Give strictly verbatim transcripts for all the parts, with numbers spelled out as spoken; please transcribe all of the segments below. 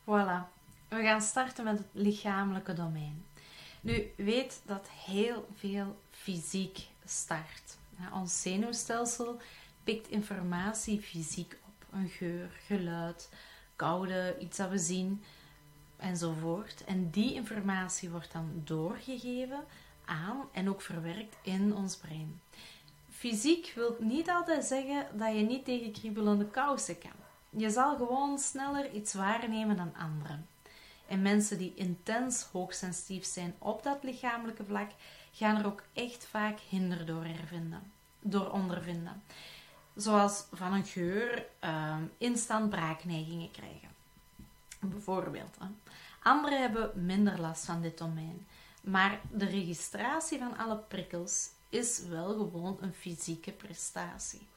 Voilà. We gaan starten met het lichamelijke domein. Nu, weet dat heel veel fysiek start. Ons zenuwstelsel pikt informatie fysiek op. Een geur, geluid, koude, iets dat we zien enzovoort. En die informatie wordt dan doorgegeven aan en ook verwerkt in ons brein. Fysiek wil niet altijd zeggen dat je niet tegen kriebelende kousen kan. Je zal gewoon sneller iets waarnemen dan anderen. En mensen die intens hoogsensitief zijn op dat lichamelijke vlak, gaan er ook echt vaak hinder door, ervinden, door ondervinden. Zoals van een geur uh, instant braakneigingen krijgen. Bijvoorbeeld. Hè. Anderen hebben minder last van dit domein. Maar de registratie van alle prikkels is wel gewoon een fysieke prestatie.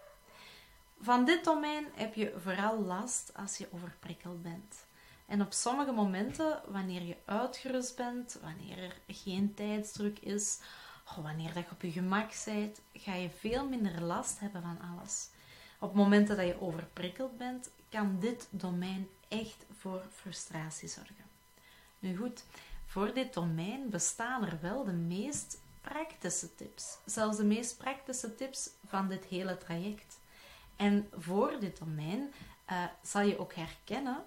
Van dit domein heb je vooral last als je overprikkeld bent. En op sommige momenten, wanneer je uitgerust bent, wanneer er geen tijdsdruk is, of wanneer je op je gemak bent, ga je veel minder last hebben van alles. Op momenten dat je overprikkeld bent, kan dit domein echt voor frustratie zorgen. Nu goed, voor dit domein bestaan er wel de meest praktische tips. Zelfs de meest praktische tips van dit hele traject. En voor dit domein uh, zal je ook herkennen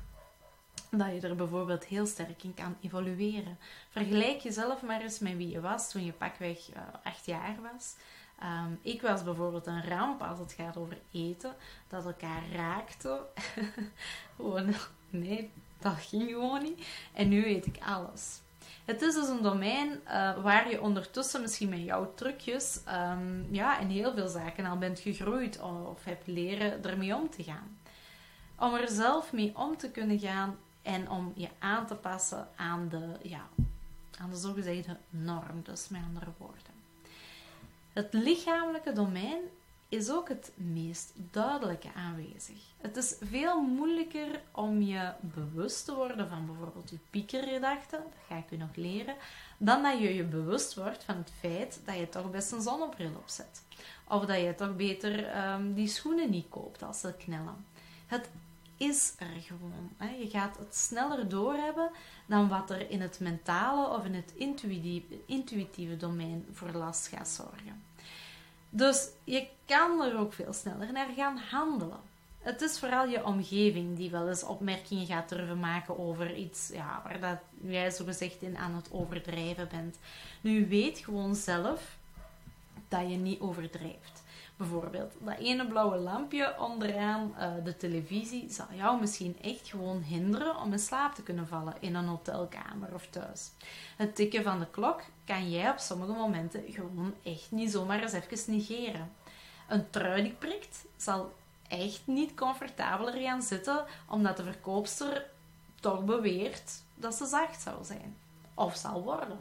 dat je er bijvoorbeeld heel sterk in kan evolueren. Vergelijk jezelf maar eens met wie je was toen je pakweg uh, acht jaar was. Um, ik was bijvoorbeeld een ramp als het gaat over eten, dat elkaar raakte. Gewoon, nee, dat ging gewoon niet. En nu weet ik alles. Het is dus een domein uh, waar je ondertussen misschien met jouw trucjes um, ja, in heel veel zaken al bent gegroeid of hebt leren ermee om te gaan. Om er zelf mee om te kunnen gaan en om je aan te passen aan de, ja, aan de zogezegde norm, dus met andere woorden. Het lichamelijke domein is ook het meest duidelijke aanwezig. Het is veel moeilijker om je bewust te worden van bijvoorbeeld je piekergedachten, dat ga ik u nog leren, dan dat je je bewust wordt van het feit dat je toch best een zonnebril opzet. Of dat je toch beter um, die schoenen niet koopt als ze knellen. Het is er gewoon. Hè. Je gaat het sneller doorhebben dan wat er in het mentale of in het intuïtieve, intuïtieve domein voor last gaat zorgen. Dus je kan er ook veel sneller naar gaan handelen. Het is vooral je omgeving die wel eens opmerkingen gaat durven maken over iets ja, waar dat jij zogezegd in aan het overdrijven bent. Nu weet gewoon zelf dat je niet overdrijft. Bijvoorbeeld, dat ene blauwe lampje onderaan uh, de televisie zal jou misschien echt gewoon hinderen om in slaap te kunnen vallen in een hotelkamer of thuis. Het tikken van de klok kan jij op sommige momenten gewoon echt niet zomaar eens even negeren. Een trui die prikt zal echt niet comfortabeler gaan zitten omdat de verkoopster toch beweert dat ze zacht zou zijn. Of zal worden.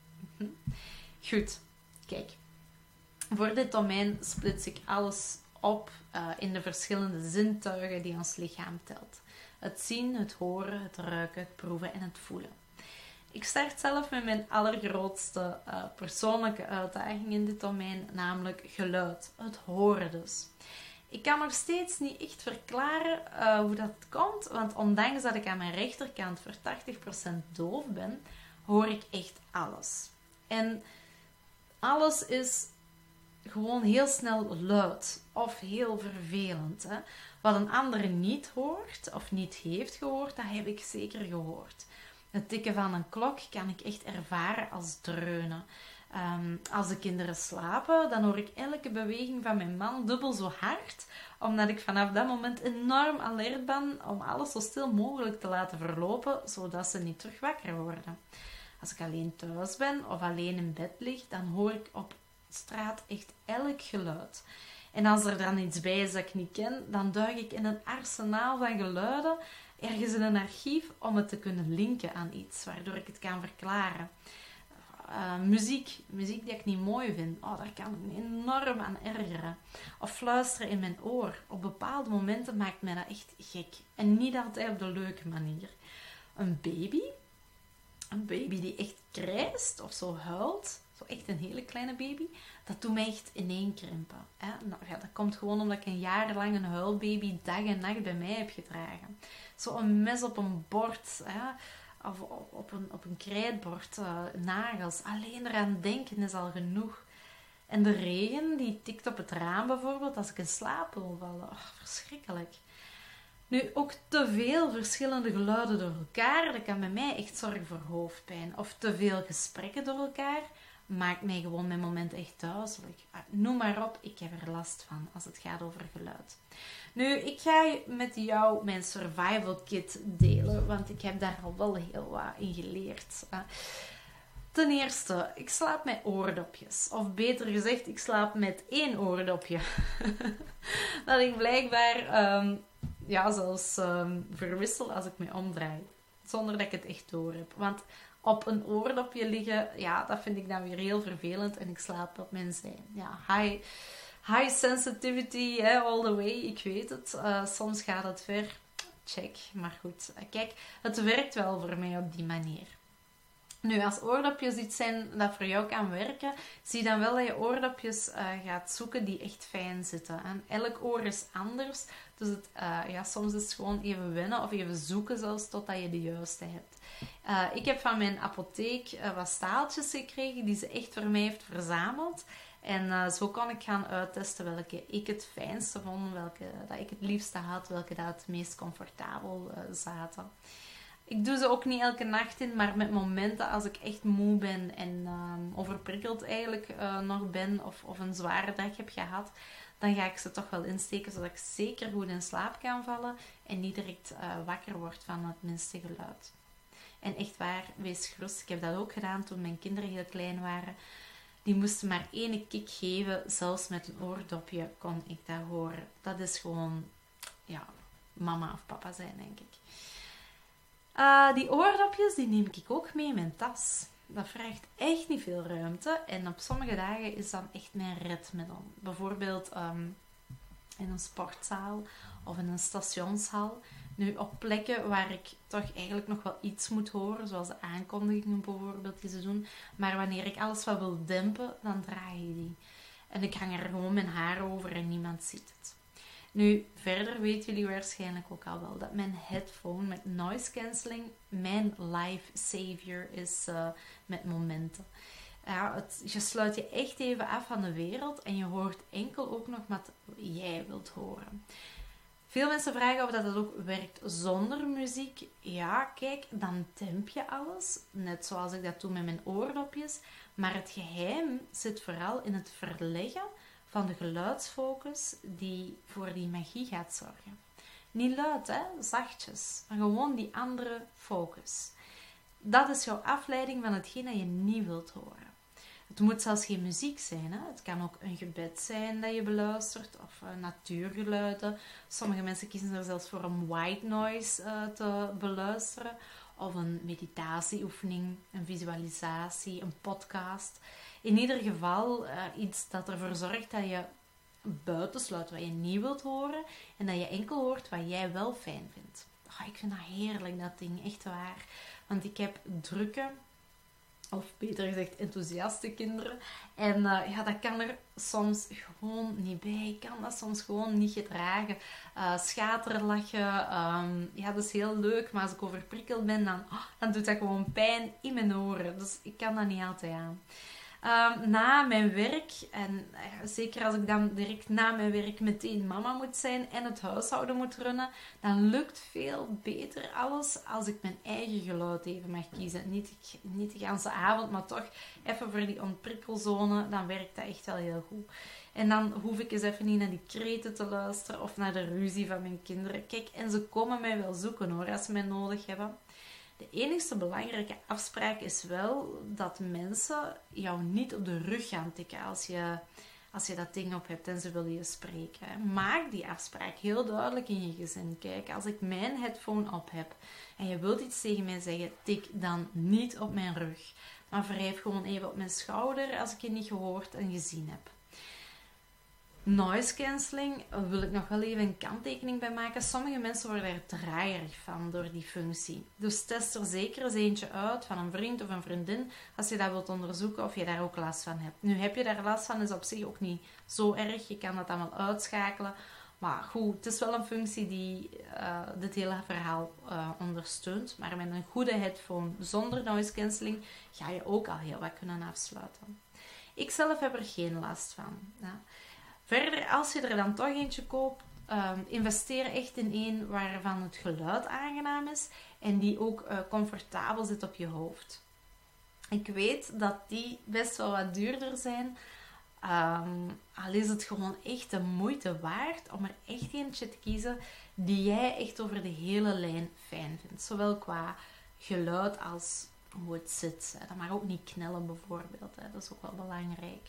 Goed, kijk. Voor dit domein splits ik alles op uh, in de verschillende zintuigen die ons lichaam telt. Het zien, het horen, het ruiken, het proeven en het voelen. Ik start zelf met mijn allergrootste uh, persoonlijke uitdaging in dit domein, namelijk geluid, het horen dus. Ik kan nog steeds niet echt verklaren uh, hoe dat komt, want ondanks dat ik aan mijn rechterkant voor tachtig procent doof ben, hoor ik echt alles. En alles is gewoon heel snel luid of heel vervelend. Hè? Wat een ander niet hoort of niet heeft gehoord, dat heb ik zeker gehoord. Het tikken van een klok kan ik echt ervaren als dreunen. Um, als de kinderen slapen, dan hoor ik elke beweging van mijn man dubbel zo hard, omdat ik vanaf dat moment enorm alert ben om alles zo stil mogelijk te laten verlopen, zodat ze niet terug wakker worden. Als ik alleen thuis ben of alleen in bed lig, dan hoor ik op straat echt elk geluid. En als er dan iets bij is dat ik niet ken, dan duik ik in een arsenaal van geluiden ergens in een archief om het te kunnen linken aan iets, waardoor ik het kan verklaren. Uh, muziek, muziek die ik niet mooi vind, oh, daar kan ik me enorm aan ergeren. Of fluisteren in mijn oor. Op bepaalde momenten maakt mij dat echt gek. En niet altijd op de leuke manier. Een baby, een baby die echt krijst of zo huilt, zo echt een hele kleine baby, dat doet mij echt ineenkrimpen. Hè? Nou ja, dat komt gewoon omdat ik een jaar lang een huilbaby dag en nacht bij mij heb gedragen. Zo een mes op een bord, hè? Of op een, op een krijtbord, uh, nagels. Alleen eraan denken is al genoeg. En de regen die tikt op het raam bijvoorbeeld als ik in slaap wil vallen. Oh, verschrikkelijk. Nu, ook te veel verschillende geluiden door elkaar, dat kan bij mij echt zorgen voor hoofdpijn. Of te veel gesprekken door elkaar maakt mij gewoon mijn moment echt duizelig. Noem maar op, ik heb er last van als het gaat over geluid. Nu, ik ga met jou mijn survival kit delen, want ik heb daar al wel heel wat in geleerd. Ten eerste, ik slaap met oordopjes. Of beter gezegd, ik slaap met één oordopje. Dat ik blijkbaar um, ja, zelfs um, verwissel als ik me omdraai. Zonder dat ik het echt door heb. Want op een oordopje liggen, ja, dat vind ik dan weer heel vervelend. En ik slaap op mijn zij. Ja, high, high sensitivity, hè, all the way. Ik weet het. Uh, soms gaat het ver. Check. Maar goed, kijk, het werkt wel voor mij op die manier. Nu, als oordopjes iets zijn dat voor jou kan werken, zie dan wel dat je oordopjes uh, gaat zoeken die echt fijn zitten. En elk oor is anders, dus het, uh, ja, soms is het gewoon even wennen of even zoeken zelfs totdat je de juiste hebt. Uh, ik heb van mijn apotheek uh, wat staaltjes gekregen die ze echt voor mij heeft verzameld. En uh, zo kon ik gaan uittesten welke ik het fijnste vond, welke dat ik het liefste had, welke dat het meest comfortabel uh, zaten. Ik doe ze ook niet elke nacht in, maar met momenten als ik echt moe ben en um, overprikkeld eigenlijk uh, nog ben of, of een zware dag heb gehad, dan ga ik ze toch wel insteken, zodat ik zeker goed in slaap kan vallen en niet direct uh, wakker word van het minste geluid. En echt waar, wees gerust. Ik heb dat ook gedaan toen mijn kinderen heel klein waren. Die moesten maar één kick geven, zelfs met een oordopje kon ik dat horen. Dat is gewoon, ja, mama of papa zijn, denk ik. Uh, die oordopjes die neem ik ook mee in mijn tas. Dat vraagt echt niet veel ruimte. En op sommige dagen is dat echt mijn redmiddel. Bijvoorbeeld um, in een sportzaal of in een stationshal. Nu op plekken waar ik toch eigenlijk nog wel iets moet horen. Zoals de aankondigingen bijvoorbeeld die ze doen. Maar wanneer ik alles wat wil dempen, dan draai je die. En ik hang er gewoon mijn haar over en niemand ziet het. Nu, verder weten jullie waarschijnlijk ook al wel dat mijn headphone met noise cancelling mijn life savior is uh, met momenten. Ja, het, je sluit je echt even af van de wereld en je hoort enkel ook nog wat jij wilt horen. Veel mensen vragen of dat ook werkt zonder muziek. Ja, kijk, dan demp je alles, net zoals ik dat doe met mijn oordopjes. Maar het geheim zit vooral in het verleggen van de geluidsfocus die voor die magie gaat zorgen. Niet luid, hè? Zachtjes. Maar gewoon die andere focus. Dat is jouw afleiding van hetgeen dat je niet wilt horen. Het moet zelfs geen muziek zijn. Hè? Het kan ook een gebed zijn dat je beluistert. Of uh, natuurgeluiden. Sommige mensen kiezen er zelfs voor om white noise uh, te beluisteren. Of een meditatieoefening, een visualisatie, een podcast. In ieder geval uh, iets dat ervoor zorgt dat je buitensluit wat je niet wilt horen. En dat je enkel hoort wat jij wel fijn vindt. Oh, ik vind dat heerlijk, dat ding. Echt waar. Want ik heb drukke, of beter gezegd enthousiaste kinderen. En uh, ja, dat kan er soms gewoon niet bij. Ik kan dat soms gewoon niet gedragen. Uh, schaterlachen, um, ja, dat is heel leuk. Maar als ik overprikkeld ben, dan, oh, dan doet dat gewoon pijn in mijn oren. Dus ik kan dat niet altijd aan. Um, na mijn werk, en uh, zeker als ik dan direct na mijn werk meteen mama moet zijn en het huishouden moet runnen, dan lukt veel beter alles als ik mijn eigen geluid even mag kiezen. Niet, niet de hele avond, maar toch even voor die ontprikkelzone, dan werkt dat echt wel heel goed. En dan hoef ik eens even niet naar die kreten te luisteren of naar de ruzie van mijn kinderen. Kijk, en ze komen mij wel zoeken hoor, als ze mij nodig hebben. De enigste belangrijke afspraak is wel dat mensen jou niet op de rug gaan tikken als je, als je dat ding op hebt en ze willen je spreken. Maak die afspraak heel duidelijk in je gezin. Kijk, als ik mijn headphone op heb en je wilt iets tegen mij zeggen, tik dan niet op mijn rug. Maar wrijf gewoon even op mijn schouder als ik je niet gehoord en gezien heb. Noise cancelling wil ik nog wel even een kanttekening bij maken. Sommige mensen worden er draaierig van door die functie. Dus test er zeker eens eentje uit van een vriend of een vriendin als je dat wilt onderzoeken of je daar ook last van hebt. Nu, heb je daar last van, is op zich ook niet zo erg. Je kan dat dan wel uitschakelen. Maar goed, het is wel een functie die uh, dit hele verhaal uh, ondersteunt. Maar met een goede headphone zonder noise cancelling ga je ook al heel wat kunnen afsluiten. Ik zelf heb er geen last van. Ja. Verder, als je er dan toch eentje koopt, um, investeer echt in één waarvan het geluid aangenaam is en die ook uh, comfortabel zit op je hoofd. Ik weet dat die best wel wat duurder zijn. Um, al is het gewoon echt de moeite waard om er echt eentje te kiezen die jij echt over de hele lijn fijn vindt. Zowel qua geluid als hoe het zit. Dat mag ook niet knellen bijvoorbeeld. Dat is ook wel belangrijk.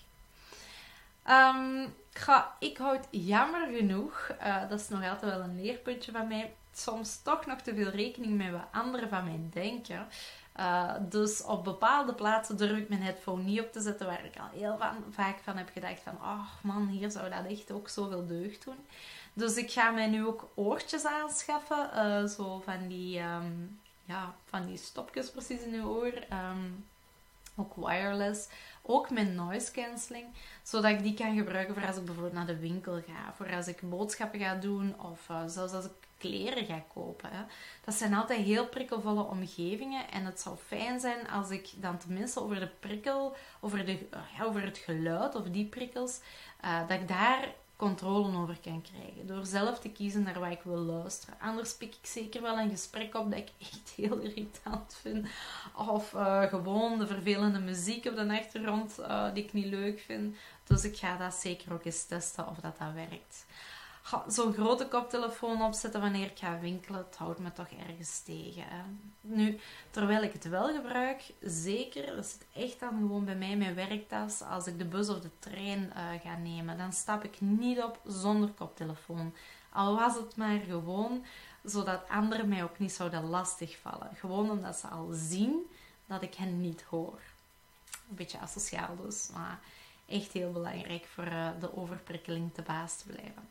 Um, ga, ik houd jammer genoeg, uh, dat is nog altijd wel een leerpuntje van mij, soms toch nog te veel rekening met wat anderen van mij denken. Uh, dus op bepaalde plaatsen durf ik mijn headphone niet op te zetten waar ik al heel van, vaak van heb gedacht van, oh man, hier zou dat echt ook zoveel deugd doen. Dus ik ga mij nu ook oortjes aanschaffen, uh, zo van die, um, ja, van die stopjes precies in je oor. Um, ook wireless, ook met noise cancelling, zodat ik die kan gebruiken voor als ik bijvoorbeeld naar de winkel ga, voor als ik boodschappen ga doen of uh, zelfs als ik kleren ga kopen. Hè. Dat zijn altijd heel prikkelvolle omgevingen en het zou fijn zijn als ik dan tenminste over de prikkel, over, de, uh, ja, over het geluid of die prikkels, uh, dat ik daar controle over kan krijgen. Door zelf te kiezen naar wat ik wil luisteren. Anders pik ik zeker wel een gesprek op dat ik echt heel irritant vind. Of uh, gewoon de vervelende muziek op de achtergrond uh, die ik niet leuk vind. Dus ik ga dat zeker ook eens testen of dat, dat werkt. Zo'n grote koptelefoon opzetten wanneer ik ga winkelen, het houdt me toch ergens tegen. Hè. Nu, terwijl ik het wel gebruik, zeker, dat zit echt dan gewoon bij mij mijn werktas. Als ik de bus of de trein uh, ga nemen, dan stap ik niet op zonder koptelefoon. Al was het maar gewoon, zodat anderen mij ook niet zouden lastigvallen. Gewoon omdat ze al zien dat ik hen niet hoor. Een beetje asociaal dus, maar echt heel belangrijk voor uh, de overprikkeling te baas te blijven.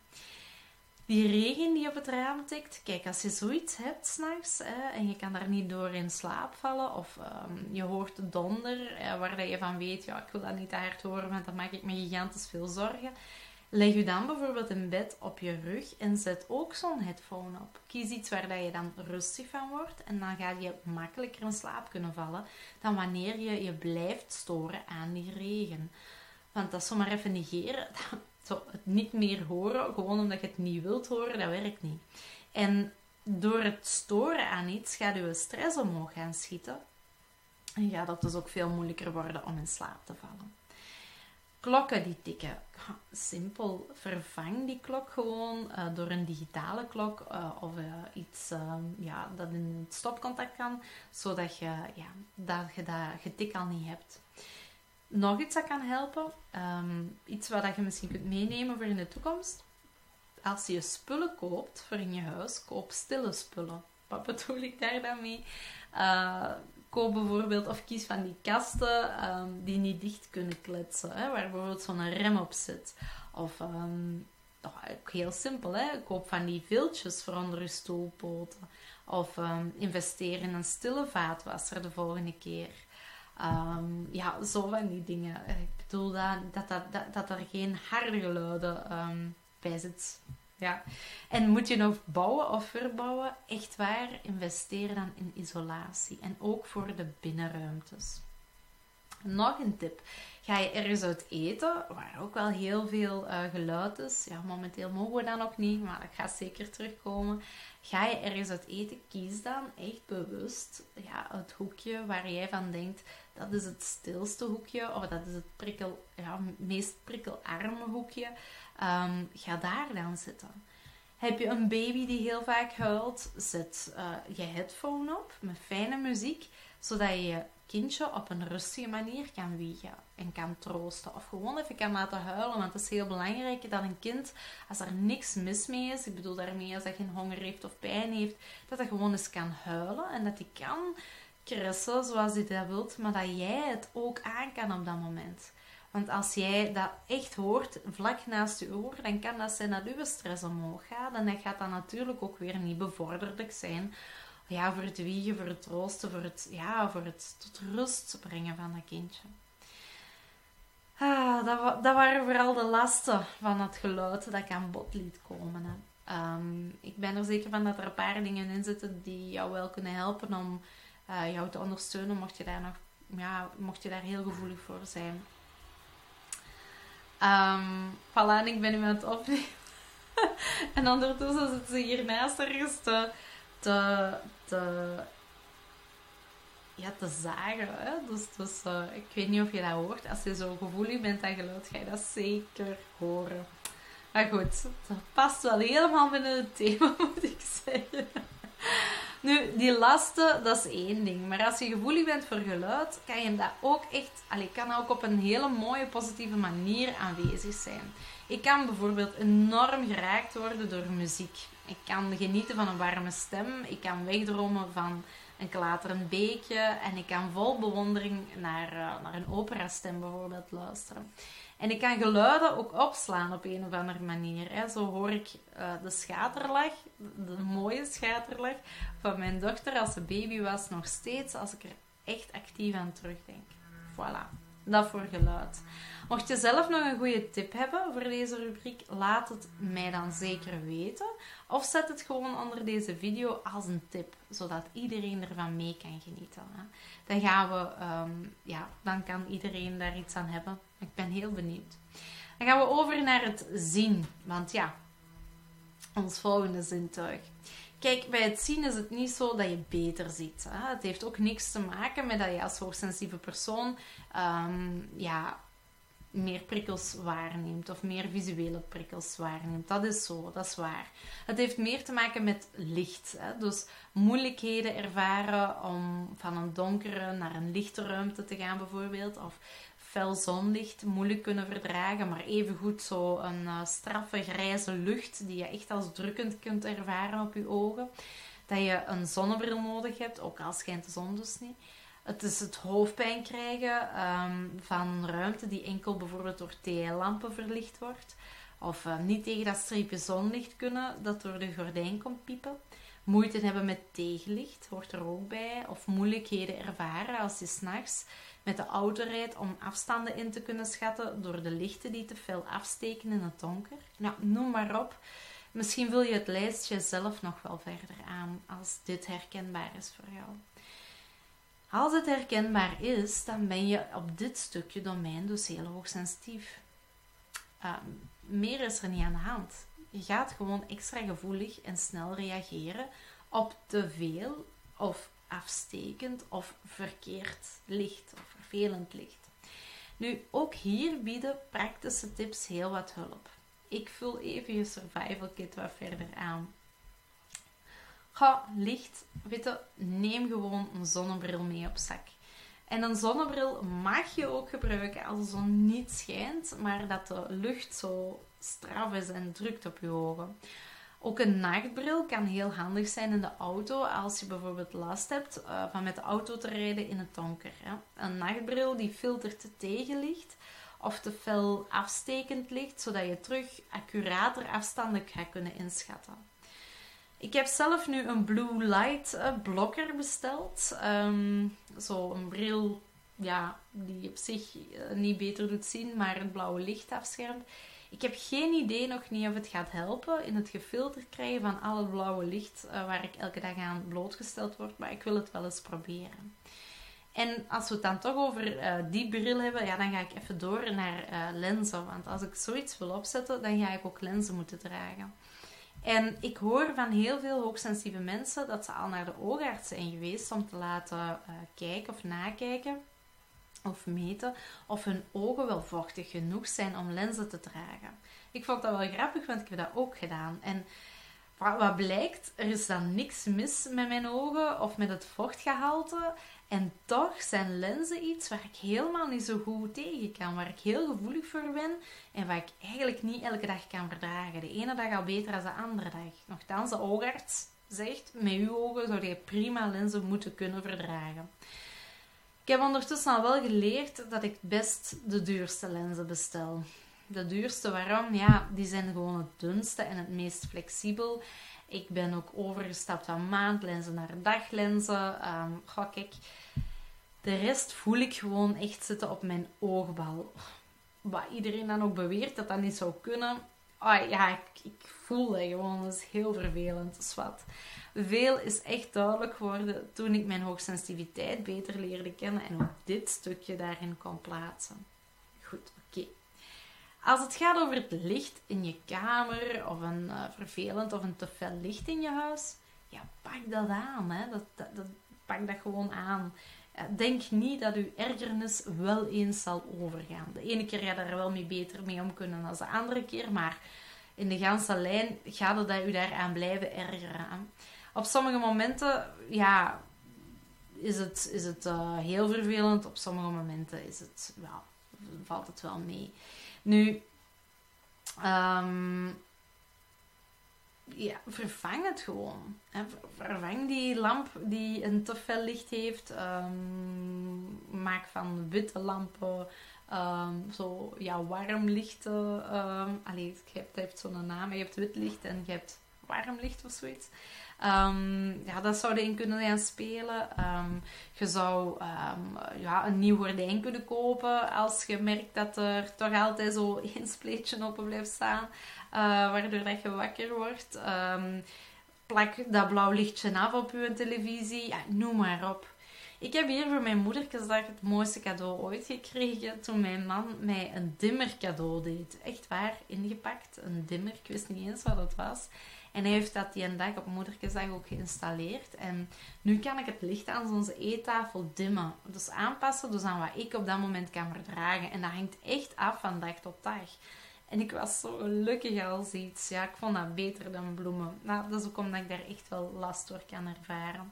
Die regen die op het raam tikt, kijk, als je zoiets hebt s'nachts en je kan daar niet door in slaap vallen of um, je hoort de donder eh, waar dat je van weet, ja, ik wil dat niet te hard horen, want dan maak ik me gigantisch veel zorgen. Leg je dan bijvoorbeeld in bed op je rug en zet ook zo'n headphone op. Kies iets waar dat je dan rustig van wordt en dan ga je makkelijker in slaap kunnen vallen dan wanneer je je blijft storen aan die regen. Want dat zomaar even negeren, zo het niet meer horen, gewoon omdat je het niet wilt horen, dat werkt niet. En door het storen aan iets gaat je stress omhoog gaan schieten. En gaat dat dus ook veel moeilijker worden om in slaap te vallen. Klokken die tikken. Simpel, vervang die klok gewoon uh, door een digitale klok uh, of uh, iets uh, ja, dat in het stopcontact kan, zodat je, ja, dat je dat getik al niet hebt. Nog iets dat kan helpen, um, iets wat je misschien kunt meenemen voor in de toekomst. Als je spullen koopt voor in je huis, koop stille spullen. Wat bedoel ik daar dan mee? Uh, koop bijvoorbeeld, of kies van die kasten um, die niet dicht kunnen kletsen, hè, waar bijvoorbeeld zo'n rem op zit. Of, um, oh, ook heel simpel, hè, koop van die viltjes voor onder je stoelpoten. Of um, investeer in een stille vaatwasser de volgende keer. Um, ja, zo van die dingen. Ik bedoel dat, dat, dat, dat, dat er geen harde geluiden um, bij zit. Ja. En moet je nog bouwen of verbouwen, echt waar, investeer dan in isolatie. En ook voor de binnenruimtes. Nog een tip. Ga je ergens uit eten, waar ook wel heel veel uh, geluid is. Ja, momenteel mogen we dat nog niet, maar dat gaat zeker terugkomen. Ga je ergens uit eten, kies dan echt bewust ja, het hoekje waar jij van denkt, dat is het stilste hoekje, of dat is het prikkel, ja, meest prikkelarme hoekje. Um, ga daar dan zitten. Heb je een baby die heel vaak huilt, zet uh, je headphone op met fijne muziek, zodat je je kindje op een rustige manier kan wiegen en kan troosten. Of gewoon even kan laten huilen, want het is heel belangrijk dat een kind, als er niks mis mee is, ik bedoel daarmee als hij geen honger heeft of pijn heeft, dat hij gewoon eens kan huilen en dat hij kan kressen zoals hij dat wilt, maar dat jij het ook aan kan op dat moment. Want als jij dat echt hoort, vlak naast je oor, dan kan dat zijn dat je stress omhoog gaat. En dat gaat dan natuurlijk ook weer niet bevorderlijk zijn. Ja, voor het wiegen, voor het troosten, voor het, ja, voor het tot rust brengen van dat kindje. Ah, dat, dat waren vooral de lasten van het geluid dat ik aan bod liet komen. Hè. Um, ik ben er zeker van dat er een paar dingen in zitten die jou wel kunnen helpen om uh, jou te ondersteunen, mocht je daar nog, ja, mocht je daar heel gevoelig voor zijn. Um, voilà, en ik ben nu aan het opnemen. En ondertussen zit ze hiernaast ergens te, te, te, ja, te zagen. Hè? Dus, dus uh, ik weet niet of je dat hoort. Als je zo gevoelig bent aan geluid, ga je dat zeker horen. Maar goed, dat past wel helemaal binnen het thema, moet ik zeggen. Nu, die lasten, dat is één ding. Maar als je gevoelig bent voor geluid, kan je dat ook echt... Allee, kan ook op een hele mooie, positieve manier aanwezig zijn. Ik kan bijvoorbeeld enorm geraakt worden door muziek. Ik kan genieten van een warme stem. Ik kan wegdromen van een klaterend beekje. En ik kan vol bewondering naar, uh, naar een operastem bijvoorbeeld luisteren. En ik kan geluiden ook opslaan op een of andere manier. Hè. Zo hoor ik uh, de schaterlach, de mooie schaterlach van mijn dochter als ze baby was, nog steeds als ik er echt actief aan terugdenk. Voilà, dat voor geluid. Mocht je zelf nog een goede tip hebben voor deze rubriek, laat het mij dan zeker weten. Of zet het gewoon onder deze video als een tip, zodat iedereen ervan mee kan genieten. Hè. Dan gaan we, um, ja, dan kan iedereen daar iets aan hebben. Ik ben heel benieuwd. Dan gaan we over naar het zien. Want ja, ons volgende zintuig. Kijk, bij het zien is het niet zo dat je beter ziet. Hè? Het heeft ook niks te maken met dat je als hoogsensitieve persoon um, ja, meer prikkels waarneemt of meer visuele prikkels waarneemt. Dat is zo, dat is waar. Het heeft meer te maken met licht. Hè? Dus moeilijkheden ervaren om van een donkere naar een lichte ruimte te gaan bijvoorbeeld. Of fel zonlicht moeilijk kunnen verdragen, maar evengoed zo een uh, straffe grijze lucht die je echt als drukkend kunt ervaren op je ogen. Dat je een zonnebril nodig hebt, ook al schijnt de zon dus niet. Het is het hoofdpijn krijgen um, van ruimte die enkel bijvoorbeeld door T L-lampen verlicht wordt. Of uh, niet tegen dat streepje zonlicht kunnen dat door de gordijn komt piepen. Moeite hebben met tegenlicht, hoort er ook bij. Of moeilijkheden ervaren als je 's nachts met de auto rijdt om afstanden in te kunnen schatten door de lichten die te fel afsteken in het donker. Nou, noem maar op. Misschien vul je het lijstje zelf nog wel verder aan als dit herkenbaar is voor jou. Als het herkenbaar is, dan ben je op dit stukje domein dus heel hoogsensitief. Uh, meer is er niet aan de hand. Je gaat gewoon extra gevoelig en snel reageren op te veel of afstekend of verkeerd licht of vervelend licht. Nu, ook hier bieden praktische tips heel wat hulp. Ik vul even je survival kit wat verder aan. Ga licht, weet je, neem gewoon een zonnebril mee op zak. En een zonnebril mag je ook gebruiken als de zon niet schijnt, maar dat de lucht zo straf is en drukt op je ogen. Ook een nachtbril kan heel handig zijn in de auto als je bijvoorbeeld last hebt uh, van met de auto te rijden in het donker. Hè. Een nachtbril die filtert te tegenlicht of te fel afstekend licht, zodat je terug accurater afstanden gaat kunnen inschatten. Ik heb zelf nu een blue light uh, blokker besteld. Um, Zo'n bril ja, die op zich uh, niet beter doet zien, maar het blauwe licht afschermt. Ik heb geen idee nog niet of het gaat helpen in het gefilterd krijgen van al het blauwe licht uh, waar ik elke dag aan blootgesteld word, maar ik wil het wel eens proberen. En als we het dan toch over uh, die bril hebben, ja, dan ga ik even door naar uh, lenzen. Want als ik zoiets wil opzetten, dan ga ik ook lenzen moeten dragen. En ik hoor van heel veel hoogsensitieve mensen dat ze al naar de oogarts zijn geweest om te laten uh, kijken of nakijken of meten of hun ogen wel vochtig genoeg zijn om lenzen te dragen. Ik vond dat wel grappig, want ik heb dat ook gedaan. En wat blijkt, er is dan niks mis met mijn ogen of met het vochtgehalte. En toch zijn lenzen iets waar ik helemaal niet zo goed tegen kan. Waar ik heel gevoelig voor ben en waar ik eigenlijk niet elke dag kan verdragen. De ene dag al beter dan de andere dag. Nochtans, de oogarts zegt, met uw ogen zou je prima lenzen moeten kunnen verdragen. Ik heb ondertussen al wel geleerd dat ik best de duurste lenzen bestel. De duurste, waarom? Ja, die zijn gewoon het dunste en het meest flexibel. Ik ben ook overgestapt van maandlenzen naar daglenzen. Um, goh, kijk, de rest voel ik gewoon echt zitten op mijn oogbal. Wat iedereen dan ook beweert dat dat niet zou kunnen. Oh, ja, ik, ik voel dat gewoon. Dat is heel vervelend. Zwat. Veel is echt duidelijk geworden toen ik mijn hoogsensitiviteit beter leerde kennen en ook dit stukje daarin kon plaatsen. Goed, oké. Okay. Als het gaat over het licht in je kamer of een uh, vervelend of een te fel licht in je huis, ja, pak dat aan. Hè. Dat, dat, dat, pak dat gewoon aan. Uh, denk niet dat uw ergernis wel eens zal overgaan. De ene keer ga je daar wel mee beter mee om kunnen dan de andere keer, maar in de ganse lijn gaat het dat u daaraan blijven ergeren. Hè. Op sommige momenten, ja, is het, is het uh, heel vervelend. Op sommige momenten is het, ja, valt het wel mee. Nu, um, ja, vervang het gewoon. Hè. Vervang die lamp die een te fel licht heeft. Um, maak van witte lampen um, zo, ja, warm lichten. Um, allee, je hebt, je hebt zo'n naam. Je hebt wit licht en je hebt warm licht of zoiets. Um, ja, dat zou erin kunnen gaan spelen. Um, je zou um, ja, een nieuw gordijn kunnen kopen als je merkt dat er toch altijd zo één spleetje open blijft staan, uh, waardoor dat je wakker wordt. Um, plak dat blauw lichtje af op je televisie. Ja, noem maar op. Ik heb hier voor mijn moederkesdag het mooiste cadeau ooit gekregen toen mijn man mij een dimmer cadeau deed. Echt waar, ingepakt. Een dimmer, ik wist niet eens wat het was. En hij heeft dat die een dag op moederkesdag ook geïnstalleerd. En nu kan ik het licht aan onze eettafel dimmen. Dus aanpassen dus aan wat ik op dat moment kan verdragen. En dat hangt echt af van dag tot dag. En ik was zo gelukkig als iets. Ja, ik vond dat beter dan bloemen. Nou, dat is ook omdat ik daar echt wel last door kan ervaren.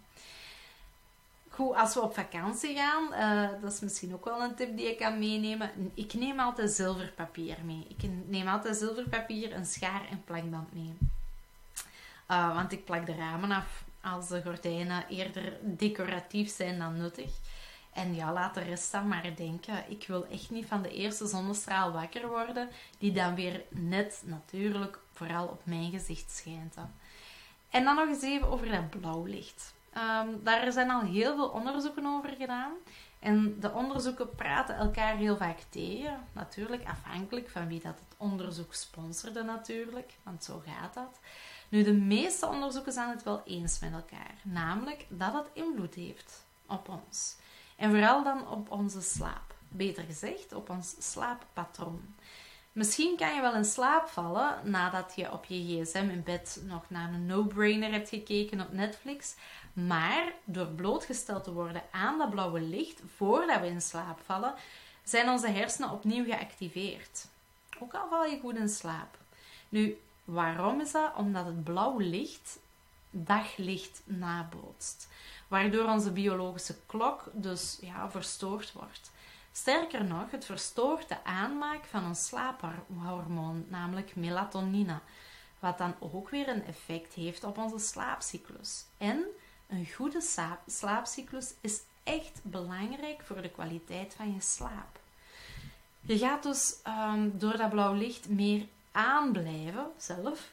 Goed, als we op vakantie gaan, uh, dat is misschien ook wel een tip die ik kan meenemen. Ik neem altijd zilverpapier mee. Ik neem altijd zilverpapier, een schaar en plakband mee. Uh, want ik plak de ramen af als de gordijnen eerder decoratief zijn dan nuttig. En ja, laat de rest dan maar denken. Ik wil echt niet van de eerste zonnestraal wakker worden, die dan weer net natuurlijk vooral op mijn gezicht schijnt. Hè. En dan nog eens even over dat blauw licht. Um, daar zijn al heel veel onderzoeken over gedaan. En de onderzoeken praten elkaar heel vaak tegen. Natuurlijk afhankelijk van wie dat het onderzoek sponsorde natuurlijk. Want zo gaat dat. Nu, de meeste onderzoeken zijn het wel eens met elkaar. Namelijk dat het invloed heeft op ons. En vooral dan op onze slaap. Beter gezegd, op ons slaappatroon. Misschien kan je wel in slaap vallen nadat je op je gsm in bed nog naar een no-brainer hebt gekeken op Netflix. Maar door blootgesteld te worden aan dat blauwe licht voordat we in slaap vallen, zijn onze hersenen opnieuw geactiveerd. Ook al val je goed in slaap. Nu, waarom is dat? Omdat het blauwe licht daglicht nabootst. Waardoor onze biologische klok dus ja, verstoord wordt. Sterker nog, het verstoort de aanmaak van een slaaphormoon, namelijk melatonine. Wat dan ook weer een effect heeft op onze slaapcyclus. En een goede slaapcyclus is echt belangrijk voor de kwaliteit van je slaap. Je gaat dus um, door dat blauw licht meer aanblijven zelf,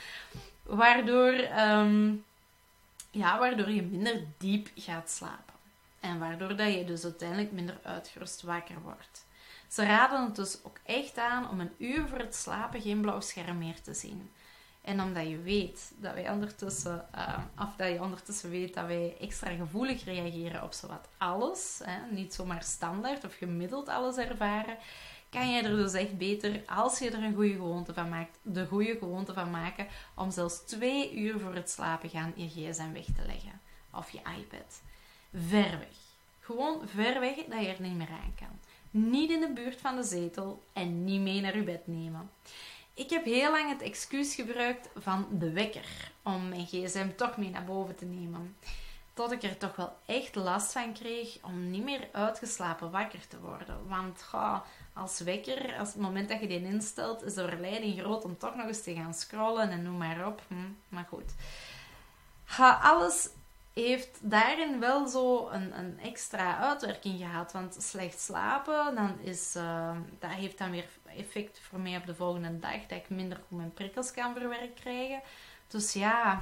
waardoor, um, ja, waardoor je minder diep gaat slapen. En waardoor dat je dus uiteindelijk minder uitgerust wakker wordt. Ze raden het dus ook echt aan om een uur voor het slapen geen blauw scherm meer te zien. En omdat je weet dat wij ondertussen, uh, of dat je ondertussen weet dat wij extra gevoelig reageren op zowat alles, hè, niet zomaar standaard of gemiddeld alles ervaren, kan je er dus echt beter, als je er een goede gewoonte van maakt, de goede gewoonte van maken om zelfs twee uur voor het slapen gaan je gsm weg te leggen. Of je iPad. Ver weg. Gewoon ver weg dat je er niet meer aan kan. Niet in de buurt van de zetel en niet mee naar je bed nemen. Ik heb heel lang het excuus gebruikt van de wekker om mijn gsm toch mee naar boven te nemen. Tot ik er toch wel echt last van kreeg om niet meer uitgeslapen wakker te worden. Want goh, als wekker, als het moment dat je die instelt, is de verleiding groot om toch nog eens te gaan scrollen en noem maar op. Hm, maar goed. Ga alles heeft daarin wel zo een, een extra uitwerking gehad. Want slecht slapen, dan is, uh, dat heeft dan weer effect voor mij op de volgende dag. Dat ik minder goed mijn prikkels kan verwerkt krijgen. Dus ja,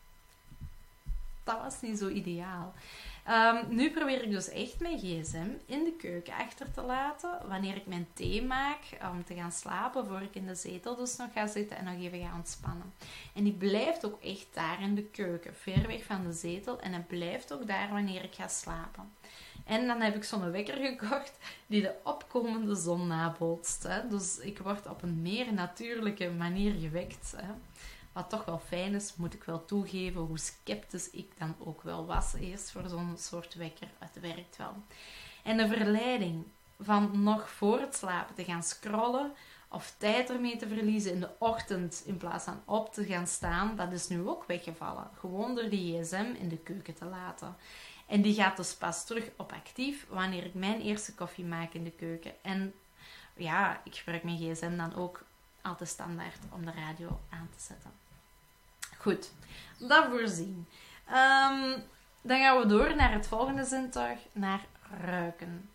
dat was niet zo ideaal. Um, nu probeer ik dus echt mijn gsm in de keuken achter te laten. Wanneer ik mijn thee maak om te gaan slapen. Voor ik in de zetel dus nog ga zitten en nog even ga ontspannen. En die blijft ook echt daar in de keuken. Ver weg van de zetel. En het blijft ook daar wanneer ik ga slapen. En dan heb ik zo'n wekker gekocht die de opkomende zon nabootst. Hè. Dus ik word op een meer natuurlijke manier gewekt. Hè. Wat toch wel fijn is, moet ik wel toegeven, hoe sceptisch ik dan ook wel was eerst voor zo'n soort wekker. Het werkt wel. En de verleiding van nog voor het slapen te gaan scrollen of tijd ermee te verliezen in de ochtend in plaats van op te gaan staan, dat is nu ook weggevallen. Gewoon door die gsm in de keuken te laten. En die gaat dus pas terug op actief wanneer ik mijn eerste koffie maak in de keuken. En ja, ik gebruik mijn gsm dan ook altijd standaard om de radio aan te zetten. Goed, dat voorzien. Um, dan gaan we door naar het volgende zintuig, naar ruiken.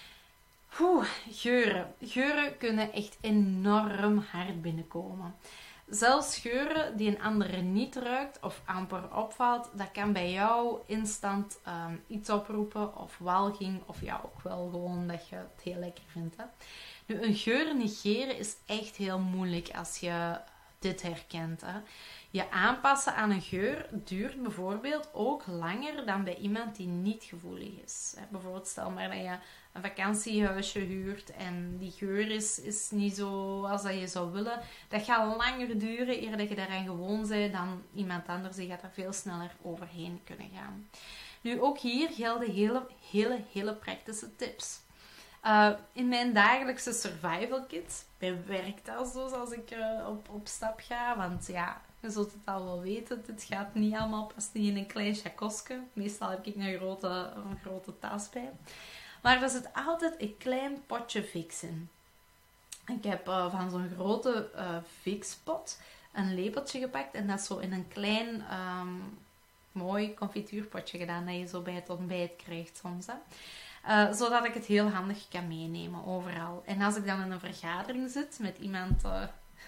Oeh, geuren. Geuren kunnen echt enorm hard binnenkomen. Zelfs geuren die een andere niet ruikt of amper opvalt, dat kan bij jou instant um, iets oproepen of walging of ja, ook wel gewoon dat je het heel lekker vindt. Hè? Nu, een geur negeren is echt heel moeilijk als je dit herkent. Hè? Je aanpassen aan een geur duurt bijvoorbeeld ook langer dan bij iemand die niet gevoelig is. Hè? Bijvoorbeeld stel maar dat je een vakantiehuisje huurt en die geur is, is niet zo als dat je zou willen. Dat gaat langer duren eer dat je daaraan gewoon bent dan iemand anders. Die gaat er veel sneller overheen kunnen gaan. Nu, ook hier gelden hele, hele, hele praktische tips. Uh, in mijn dagelijkse survival kit, bij werktas dus als ik uh, op, op stap ga, want ja, je zult het al wel weten, dit gaat niet allemaal, past niet in een klein chakosje. Meestal heb ik een grote, een grote tas bij. Maar er zit altijd een klein potje Vicks in. Ik heb uh, van zo'n grote uh, Vicks-pot een lepeltje gepakt en dat zo in een klein, um, mooi confituurpotje gedaan, dat je zo bij het ontbijt krijgt soms, hè. Uh, zodat ik het heel handig kan meenemen overal. En als ik dan in een vergadering zit met iemand uh,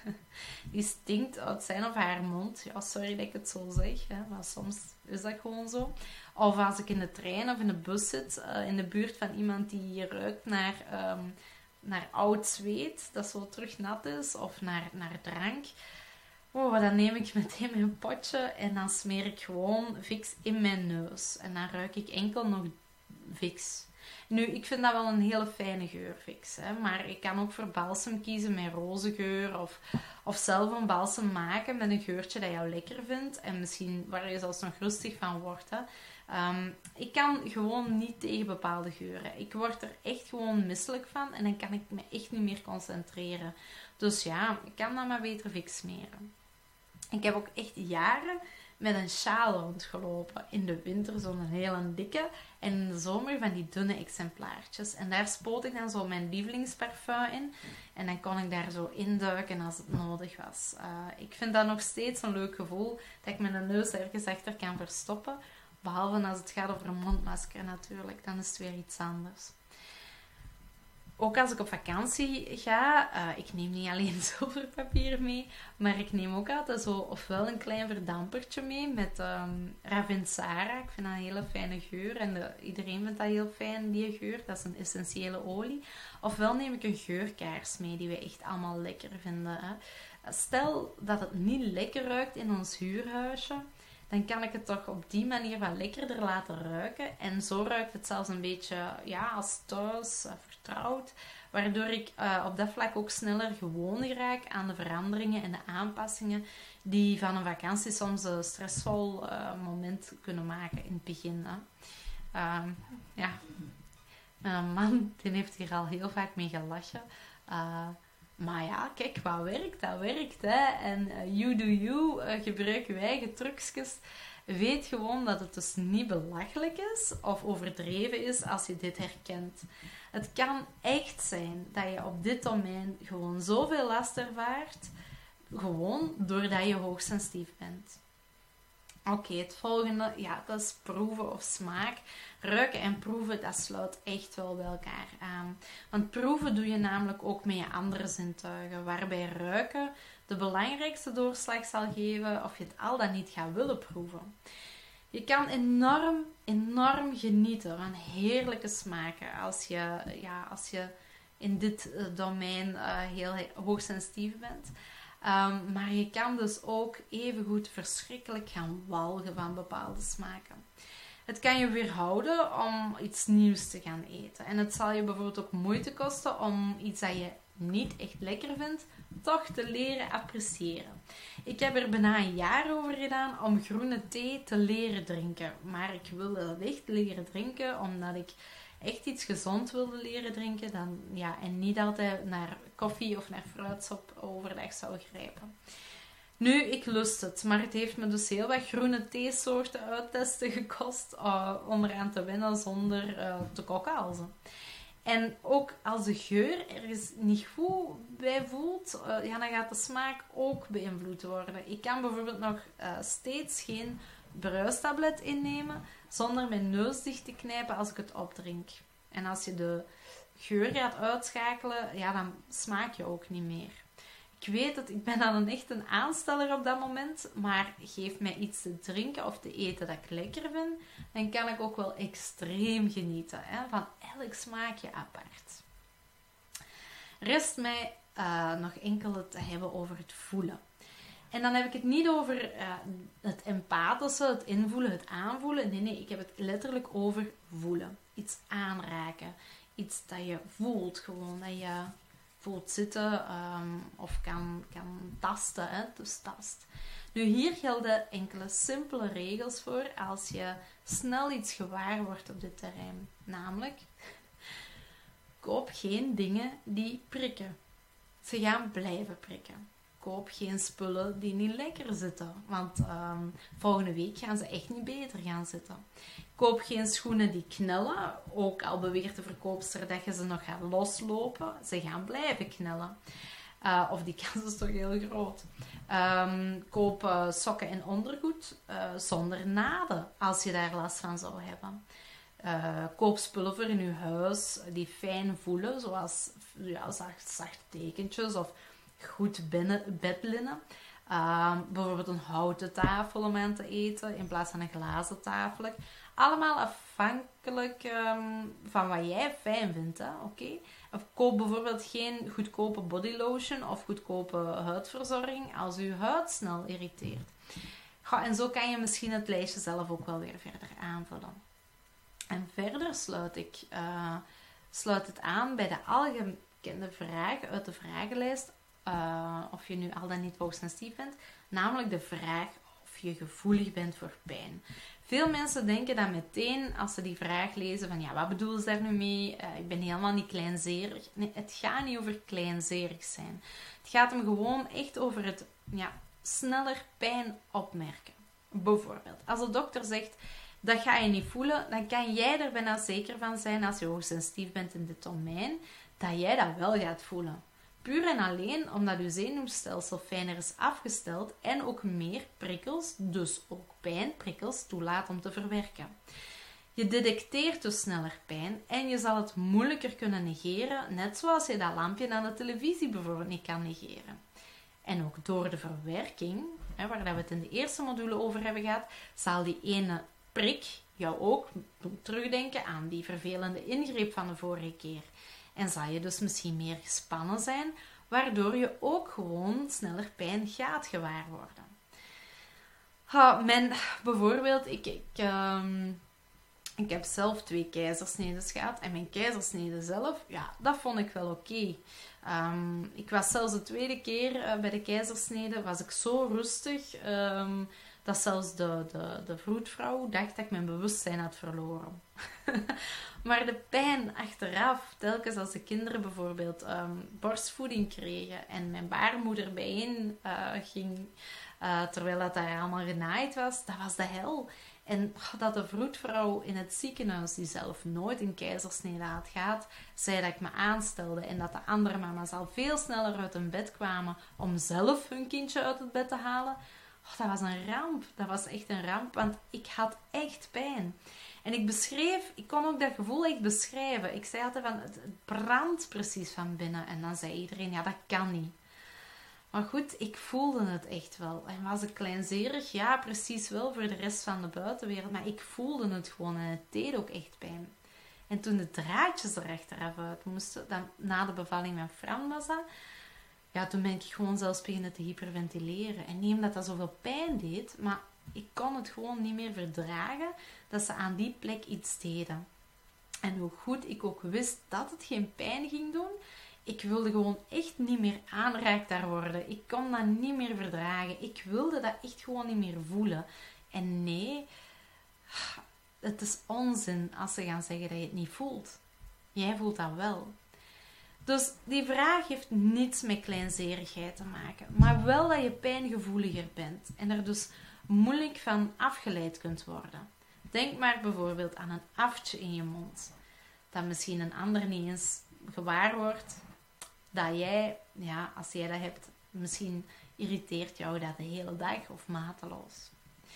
die stinkt uit zijn of haar mond. Ja, sorry dat ik het zo zeg, hè, maar soms is dat gewoon zo. Of als ik in de trein of in de bus zit, uh, in de buurt van iemand die ruikt naar, um, naar oud zweet, dat zo terug nat is, of naar, naar drank. Oh, dan neem ik meteen mijn potje en dan smeer ik gewoon Vicks in mijn neus. En dan ruik ik enkel nog Vicks. Nu, ik vind dat wel een hele fijne geur, Vicks. Hè? Maar ik kan ook voor balsem kiezen met rozengeur. Of, of zelf een balsem maken met een geurtje dat jou lekker vindt. En misschien waar je zelfs nog rustig van wordt. Hè? Um, ik kan gewoon niet tegen bepaalde geuren. Ik word er echt gewoon misselijk van. En dan kan ik me echt niet meer concentreren. Dus ja, ik kan dan maar beter Vicks smeren. Ik heb ook echt jaren met een sjaal rondgelopen. In de winter zo'n hele dikke. En in de zomer van die dunne exemplaartjes. En daar spoot ik dan zo mijn lievelingsparfum in. En dan kon ik daar zo induiken als het nodig was. Uh, ik vind dat nog steeds een leuk gevoel. Dat ik mijn neus ergens achter kan verstoppen. Behalve als het gaat over een mondmasker natuurlijk. Dan is het weer iets anders. Ook als ik op vakantie ga, uh, ik neem niet alleen zilverpapier mee, maar ik neem ook altijd zo ofwel een klein verdampertje mee met um, Ravensara. Ik vind dat een hele fijne geur en de, iedereen vindt dat heel fijn, die geur. Dat is een essentiële olie. Ofwel neem ik een geurkaars mee die we echt allemaal lekker vinden. Hè. Stel dat het niet lekker ruikt in ons huurhuisje, dan kan ik het toch op die manier wat lekkerder laten ruiken. En zo ruikt het zelfs een beetje ja, als thuis, uh, vertrouwd. Waardoor ik uh, op dat vlak ook sneller gewoon raak aan de veranderingen en de aanpassingen die van een vakantie soms een stressvol uh, moment kunnen maken in het begin. Hè. Uh, ja, mijn man die heeft hier al heel vaak mee gelachen. Uh, Maar ja, kijk, wat werkt, dat werkt. Hè. En uh, you do you, uh, gebruik je eigen trucjes. Weet gewoon dat het dus niet belachelijk is of overdreven is als je dit herkent. Het kan echt zijn dat je op dit domein gewoon zoveel last ervaart, gewoon doordat je hoogsensitief bent. Oké, okay, het volgende, ja, dat is proeven of smaak. Ruiken en proeven, dat sluit echt wel bij elkaar aan. Want proeven doe je namelijk ook met je andere zintuigen, waarbij ruiken de belangrijkste doorslag zal geven of je het al dan niet gaat willen proeven. Je kan enorm, enorm genieten van heerlijke smaken als je, ja, als je in dit domein uh, heel hoogsensitief bent. Um, maar je kan dus ook evengoed verschrikkelijk gaan walgen van bepaalde smaken. Het kan je weerhouden om iets nieuws te gaan eten. En het zal je bijvoorbeeld ook moeite kosten om iets dat je niet echt lekker vindt, toch te leren appreciëren. Ik heb er bijna een jaar over gedaan om groene thee te leren drinken. Maar ik wilde dat echt leren drinken, omdat ik echt iets gezond wilde leren drinken. Dan, ja, en niet altijd naar koffie of naar fruitsop overdag zou grijpen. Nu, ik lust het, maar het heeft me dus heel wat groene theesoorten uittesten gekost uh, om eraan te wennen zonder uh, te kokhalzen. En ook als de geur ergens niet goed bij voelt, uh, ja, dan gaat de smaak ook beïnvloed worden. Ik kan bijvoorbeeld nog uh, steeds geen bruistablet innemen zonder mijn neus dicht te knijpen als ik het opdrink. En als je de geur gaat uitschakelen, ja, dan smaak je ook niet meer. Ik weet het, ik ben dan een echt een aansteller op dat moment, maar geef mij iets te drinken of te eten dat ik lekker vind, dan kan ik ook wel extreem genieten, hè, van elk smaakje apart. Rest mij uh, nog enkel te hebben over het voelen. En dan heb ik het niet over uh, het empathische, het invoelen, het aanvoelen. Nee, nee, ik heb het letterlijk over voelen. Iets aanraken. Iets dat je voelt gewoon, dat je voelt zitten um, of kan, kan tasten, hè? Dus tast. Nu, hier gelden enkele simpele regels voor als je snel iets gewaar wordt op dit terrein. Namelijk, koop geen dingen die prikken. Ze gaan blijven prikken. Koop geen spullen die niet lekker zitten, want um, volgende week gaan ze echt niet beter gaan zitten. Koop geen schoenen die knellen, ook al beweert de verkoopster dat je ze nog gaat loslopen, ze gaan blijven knellen. Uh, of die kans is toch heel groot. Um, koop uh, sokken en ondergoed uh, zonder naden, als je daar last van zou hebben. Uh, koop spullen voor in je huis die fijn voelen, zoals ja, zacht, zacht tekentjes of goed binnen, bedlinnen. Uh, bijvoorbeeld een houten tafel om aan te eten in plaats van een glazen tafel. Allemaal afhankelijk um, van wat jij fijn vindt. Oké? Okay? Of koop bijvoorbeeld geen goedkope bodylotion of goedkope huidverzorging als je huid snel irriteert. Goh, en zo kan je misschien het lijstje zelf ook wel weer verder aanvullen. En verder sluit ik uh, sluit het aan bij de algemene vraag uit de vragenlijst. Uh, of je nu al dan niet hoogsensitief bent, namelijk de vraag of je gevoelig bent voor pijn. Veel mensen denken dan meteen, als ze die vraag lezen, van ja, wat bedoelen ze daar nu mee? Uh, ik ben helemaal niet kleinzerig. Nee, het gaat niet over kleinzerig zijn. Het gaat hem gewoon echt over het ja, sneller pijn opmerken. Bijvoorbeeld, als de dokter zegt, dat ga je niet voelen, dan kan jij er bijna zeker van zijn, als je hoogsensitief bent in dit domein, dat jij dat wel gaat voelen. Puur en alleen omdat je zenuwstelsel fijner is afgesteld en ook meer prikkels, dus ook pijnprikkels, toelaat om te verwerken. Je detecteert dus sneller pijn en je zal het moeilijker kunnen negeren, net zoals je dat lampje aan de televisie bijvoorbeeld niet kan negeren. En ook door de verwerking, waar we het in de eerste module over hebben gehad, zal die ene prik jou ook doen terugdenken aan die vervelende ingreep van de vorige keer. En zal je dus misschien meer gespannen zijn, waardoor je ook gewoon sneller pijn gaat gewaar worden. Ha, mijn, bijvoorbeeld, ik, ik, um, ik heb zelf twee keizersnedes gehad. En mijn keizersnede zelf, ja, dat vond ik wel oké. Okay. Um, ik was zelfs de tweede keer uh, bij de keizersnede, was ik zo rustig, um, dat zelfs de, de, de vroedvrouw dacht dat ik mijn bewustzijn had verloren. Maar de pijn achteraf, telkens als de kinderen bijvoorbeeld um, borstvoeding kregen en mijn baarmoeder bijeen uh, ging, uh, terwijl dat daar allemaal genaaid was, dat was de hel. En dat de vroedvrouw in het ziekenhuis, die zelf nooit een keizersnede had gehad, zei dat ik me aanstelde en dat de andere mama's al veel sneller uit hun bed kwamen om zelf hun kindje uit het bed te halen. Oh, dat was een ramp. Dat was echt een ramp, want ik had echt pijn. En ik beschreef, ik kon ook dat gevoel echt beschrijven. Ik zei altijd van, het brandt precies van binnen. En dan zei iedereen, ja, dat kan niet. Maar goed, ik voelde het echt wel. En was ik kleinzerig? Ja, precies wel voor de rest van de buitenwereld. Maar ik voelde het gewoon en het deed ook echt pijn. En toen de draadjes er achteraf uit moesten, dan, na de bevalling van Fran was dat, ja, toen ben ik gewoon zelfs beginnen te hyperventileren. En niet omdat dat zoveel pijn deed, maar ik kon het gewoon niet meer verdragen dat ze aan die plek iets deden. En hoe goed ik ook wist dat het geen pijn ging doen, ik wilde gewoon echt niet meer aanraakt daar worden. Ik kon dat niet meer verdragen. Ik wilde dat echt gewoon niet meer voelen. En nee, het is onzin als ze gaan zeggen dat je het niet voelt. Jij voelt dat wel. Dus die vraag heeft niets met kleinzerigheid te maken. Maar wel dat je pijngevoeliger bent. En er dus moeilijk van afgeleid kunt worden. Denk maar bijvoorbeeld aan een aftje in je mond. Dat misschien een ander niet eens gewaar wordt. Dat jij, ja, als jij dat hebt, misschien irriteert jou dat de hele dag of mateloos.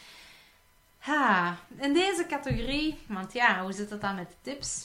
Ha, in deze categorie, want ja, hoe zit het dan met de tips?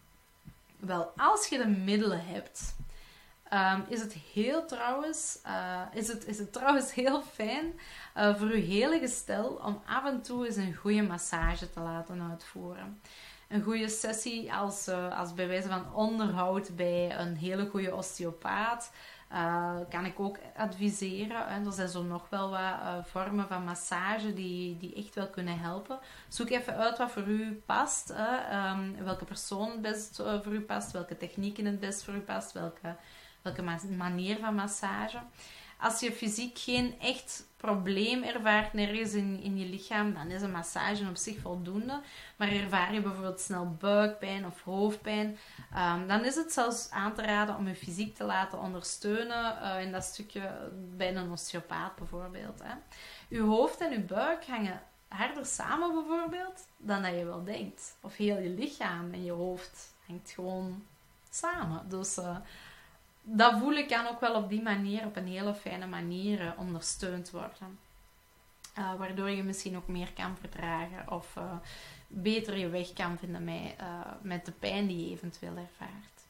Wel, als je de middelen hebt, um, is het heel trouwens, uh, is het, is het trouwens heel fijn uh, voor je hele gestel om af en toe eens een goede massage te laten uitvoeren. Een goede sessie als, uh, als bij wijze van onderhoud bij een hele goede osteopaat uh, kan ik ook adviseren. Hè. Er zijn zo nog wel wat uh, vormen van massage die, die echt wel kunnen helpen. Zoek even uit wat voor u past. Hè. Um, welke persoon het best uh, voor u past. Welke technieken het best voor u past. Welke, welke ma- manier van massage. Als je fysiek geen echt probleem ervaart nergens in, in je lichaam, dan is een massage op zich voldoende. Maar ervaar je bijvoorbeeld snel buikpijn of hoofdpijn, um, dan is het zelfs aan te raden om je fysiek te laten ondersteunen uh, in dat stukje bij een osteopaat bijvoorbeeld. Hè. Je hoofd en je buik hangen harder samen bijvoorbeeld dan dat je wel denkt. Of heel je lichaam en je hoofd hangt gewoon samen. Dus Uh, dat voelen kan ook wel op die manier, op een hele fijne manier, uh, ondersteund worden. Uh, waardoor je misschien ook meer kan verdragen of uh, beter je weg kan vinden met, uh, met de pijn die je eventueel ervaart.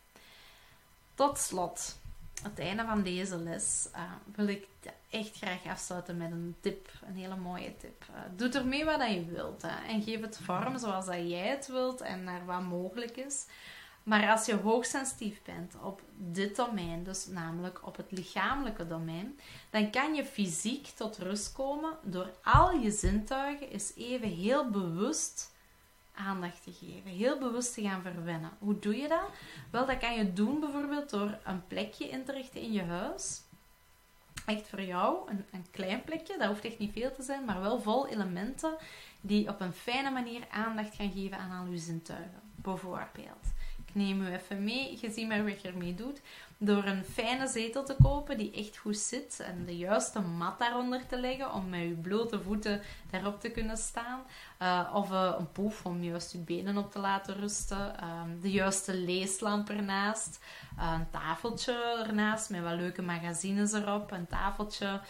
Tot slot, het einde van deze les, uh, wil ik echt graag afsluiten met een tip, een hele mooie tip. Uh, doe ermee wat je wilt hè, en geef het vorm zoals dat jij het wilt en naar wat mogelijk is. Maar als je hoogsensitief bent op dit domein, dus namelijk op het lichamelijke domein, dan kan je fysiek tot rust komen door al je zintuigen eens even heel bewust aandacht te geven. Heel bewust te gaan verwennen. Hoe doe je dat? Wel, dat kan je doen bijvoorbeeld door een plekje in te richten in je huis. Echt voor jou, een, een klein plekje. Dat hoeft echt niet veel te zijn, maar wel vol elementen die op een fijne manier aandacht gaan geven aan al je zintuigen. Bijvoorbeeld. Ik neem u even mee, je ziet maar wat je ermee doet. Door een fijne zetel te kopen die echt goed zit en de juiste mat daaronder te leggen om met je blote voeten daarop te kunnen staan. Uh, of uh, een poef om juist je benen op te laten rusten. Um, de juiste leeslamp ernaast. Uh, een tafeltje ernaast met wat leuke magazines erop. Een tafeltje...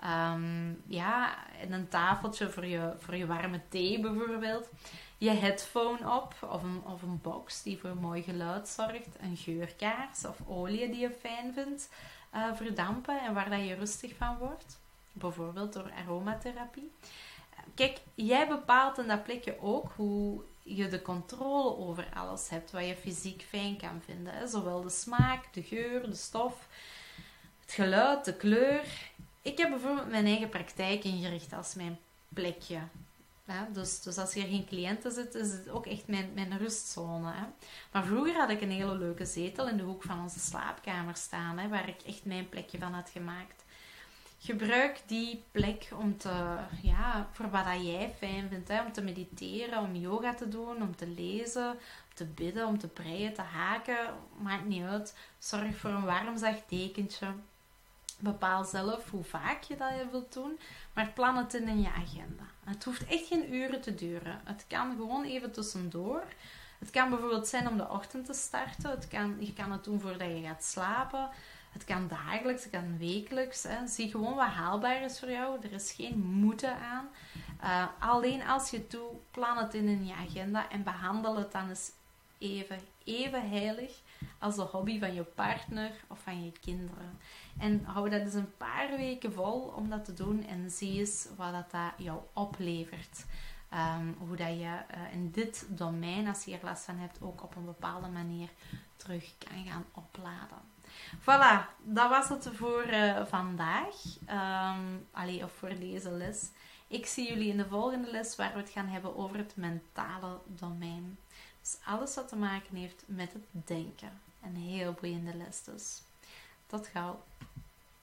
Um, ja, en een tafeltje voor je, voor je warme thee bijvoorbeeld. Je headphone op of een, of een box die voor mooi geluid zorgt. Een geurkaars of olie die je fijn vindt uh, verdampen en waar dat je rustig van wordt. Bijvoorbeeld door aromatherapie. Kijk, jij bepaalt in dat plekje ook hoe je de controle over alles hebt. Wat je fysiek fijn kan vinden. Hè? Zowel de smaak, de geur, de stof, het geluid, de kleur. Ik heb bijvoorbeeld mijn eigen praktijk ingericht als mijn plekje. Ja, dus, dus als hier geen cliënten zitten, is het ook echt mijn, mijn rustzone. Hè. Maar vroeger had ik een hele leuke zetel in de hoek van onze slaapkamer staan, hè, waar ik echt mijn plekje van had gemaakt. Gebruik die plek om te, ja, voor wat dat jij fijn vindt. Hè, om te mediteren, om yoga te doen, om te lezen, om te bidden, om te breien, te haken. Maakt niet uit. Zorg voor een warm zacht dekentje. Bepaal zelf hoe vaak je dat wilt doen, maar plan het in in je agenda. Het hoeft echt geen uren te duren. Het kan gewoon even tussendoor. Het kan bijvoorbeeld zijn om de ochtend te starten. Het kan, je kan het doen voordat je gaat slapen. Het kan dagelijks, het kan wekelijks. Hè. Zie gewoon wat haalbaar is voor jou. Er is geen moeten aan. Uh, alleen als je het doet, plan het in in je agenda en behandel het dan eens even, even heilig als de hobby van je partner of van je kinderen. En hou dat eens een paar weken vol om dat te doen en zie eens wat dat, dat jou oplevert. Um, hoe dat je uh, in dit domein, als je er last van hebt, ook op een bepaalde manier terug kan gaan opladen. Voilà, dat was het voor uh, vandaag. Um, allee, of voor deze les. Ik zie jullie in de volgende les waar we het gaan hebben over het mentale domein. Dus alles wat te maken heeft met het denken. Een heel boeiende les dus. Tot gauw.